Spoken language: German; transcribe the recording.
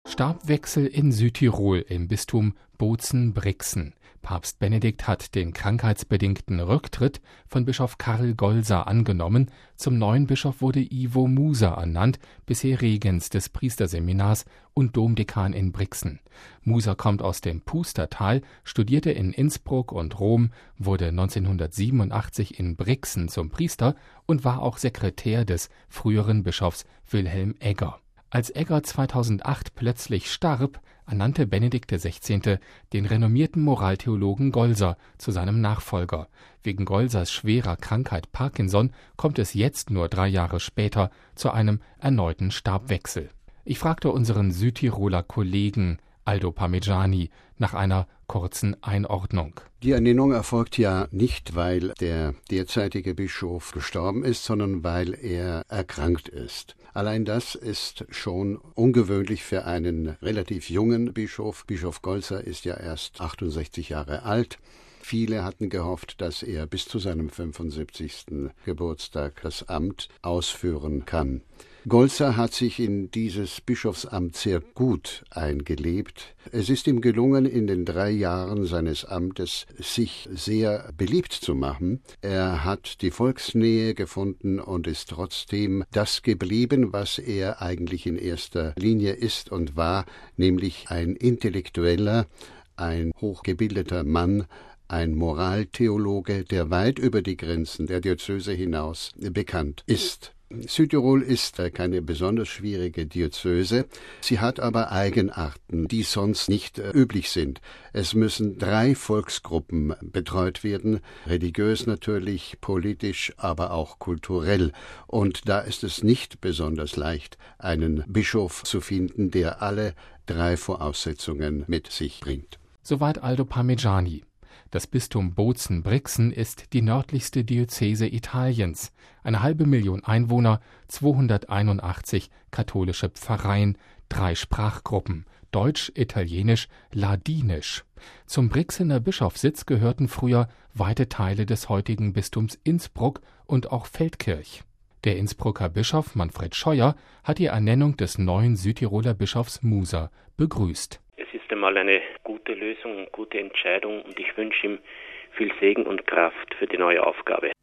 Stabwechsel in Südtirol im Bistum Bozen-Brixen. Papst Benedikt hat den krankheitsbedingten Rücktritt von Bischof Karl Golser angenommen. Zum neuen Bischof wurde Ivo Muser ernannt, bisher Regens des Priesterseminars und Domdekan in Brixen. Muser kommt aus dem Pustertal, studierte in Innsbruck und Rom, wurde 1987 in Brixen zum Priester und war auch Sekretär des früheren Bischofs Wilhelm Egger. Als Egger 2008 plötzlich starb, ernannte Benedikt XVI. Den renommierten Moraltheologen Golser zu seinem Nachfolger. Wegen Golsers schwerer Krankheit Parkinson kommt es jetzt nur 3 Jahre später zu einem erneuten Stabwechsel. Ich fragte unseren Südtiroler Kollegen Aldo Parmigiani nach einer kurzen Einordnung. Die Ernennung erfolgt ja nicht, weil der derzeitige Bischof gestorben ist, sondern weil er erkrankt ist. Allein das ist schon ungewöhnlich für einen relativ jungen Bischof. Bischof Golser ist ja erst 68 Jahre alt. Viele hatten gehofft, dass er bis zu seinem 75. Geburtstag das Amt ausführen kann. Golser hat sich in dieses Bischofsamt sehr gut eingelebt. Es ist ihm gelungen, in den 3 Jahren seines Amtes sich sehr beliebt zu machen. Er hat die Volksnähe gefunden und ist trotzdem das geblieben, was er eigentlich in erster Linie ist und war, nämlich ein Intellektueller, ein hochgebildeter Mann, ein Moraltheologe, der weit über die Grenzen der Diözese hinaus bekannt ist. Südtirol ist keine besonders schwierige Diözese. Sie hat aber Eigenarten, die sonst nicht üblich sind. Es müssen 3 Volksgruppen betreut werden, religiös natürlich, politisch, aber auch kulturell. Und da ist es nicht besonders leicht, einen Bischof zu finden, der alle 3 Voraussetzungen mit sich bringt. Soweit Aldo Parmigiani. Das Bistum Bozen-Brixen ist die nördlichste Diözese Italiens. 500.000 Einwohner, 281 katholische Pfarreien, 3 Sprachgruppen: Deutsch, Italienisch, Ladinisch. Zum Brixener Bischofssitz gehörten früher weite Teile des heutigen Bistums Innsbruck und auch Feldkirch. Der Innsbrucker Bischof Manfred Scheuer hat die Ernennung des neuen Südtiroler Bischofs Muser begrüßt. Es ist einmal eine gute Lösung und gute Entscheidung und ich wünsche ihm viel Segen und Kraft für die neue Aufgabe.